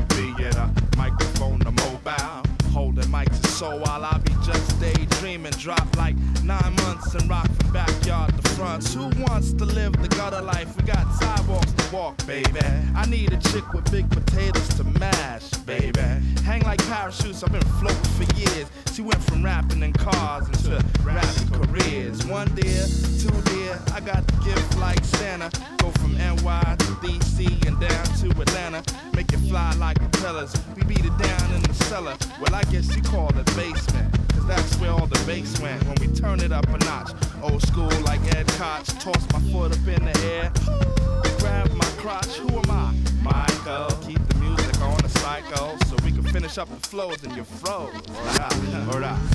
Be it a microphone or mobile, holding mics and so while I be just daydreaming. Drop like 9 months and rock from backyard to fronts. Who wants to live the gutter life? We got sidewalks to walk, baby. I need a chick with big potatoes to mash, baby. Hang like parachutes, I've been floating for years. She went from rapping in cars into rapping careers. 1 dear, 2 dear, I got the gift like Santa. Go from NY to DC and down to Atlanta. Make it fly like propellers. We beat it down in the cellar. Well, I guess you call it basement, cause that's where all the bass went when we turn it up a notch. Old school like Ed Koch. Toss my foot up in the air, grab my crotch. Who am I? Michael. Keep the music on a cycle so we can finish up the flows and you froze. Word up.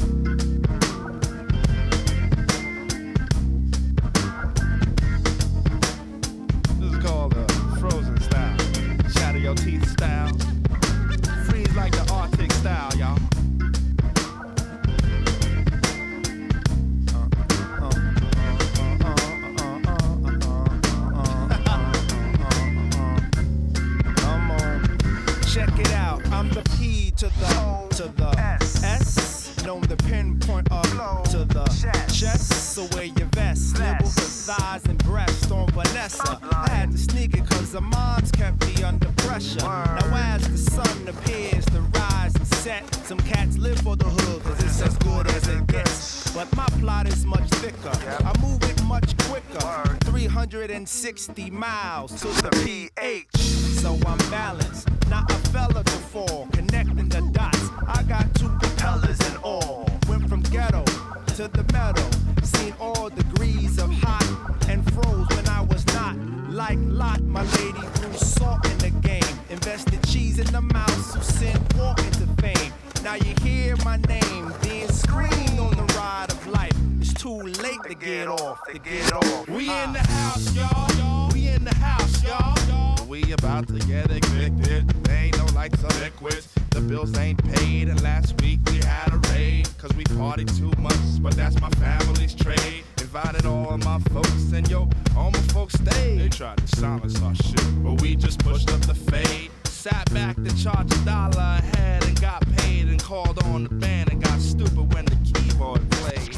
This is called Frozen style. Shatter your teeth style. Freeze like the Arctic style, y'all. Check it out, I'm the P to the S. Known the pinpoint up to the chest. So wear your vest, nibble the thighs and breast on Vanessa. I had to sneak it cause the moms kept me under pressure. Now as the sun appears to rise and set, some cats live for the hood cause it's as good as it gets. But my plot is much thicker, I move it much quicker. 360 miles to the PH. So I'm balanced, not a fella to fall. Connecting the dots, I got 2 propellers and all. Went from ghetto to the meadow. Seen all degrees of hot and froze when I was not. Like Lot, my lady threw salt in the game. Invested cheese in the mouse who sent walk into fame. Now you hear my name being screamed on the ride of life. It's too late to get off, We in the house, y'all. We in the house, y'all. We about to get evicted. There ain't no lights or liquids. The bills ain't paid, and last week we had a raid. Cause we partied too much, but that's my family's trade. Invited all my folks, and yo, all my folks stayed. They tried to silence our shit, but we just pushed up the fade. Sat back to charge $1 ahead and got paid, and called on the band and got stupid when the keyboard played.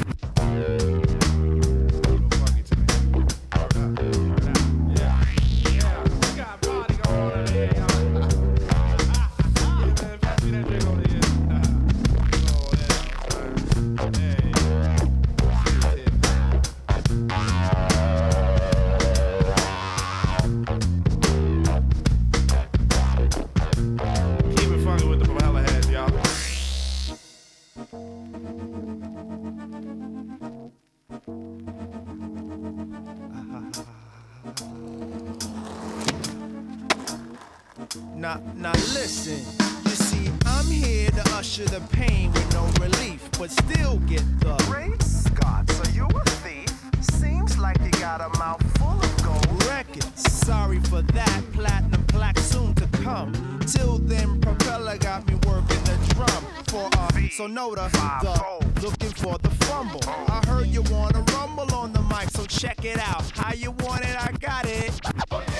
Now listen, you see, I'm here to usher the pain with no relief, but still get the Great Scott, so you a thief? Seems like you got a mouth full of gold. records. Sorry for that, platinum plaque soon to come. Till then, Propeller got me working the drum for Sonota, the looking for the fumble. I heard you wanna rumble on the mic, so check it out. How you want it, I got it.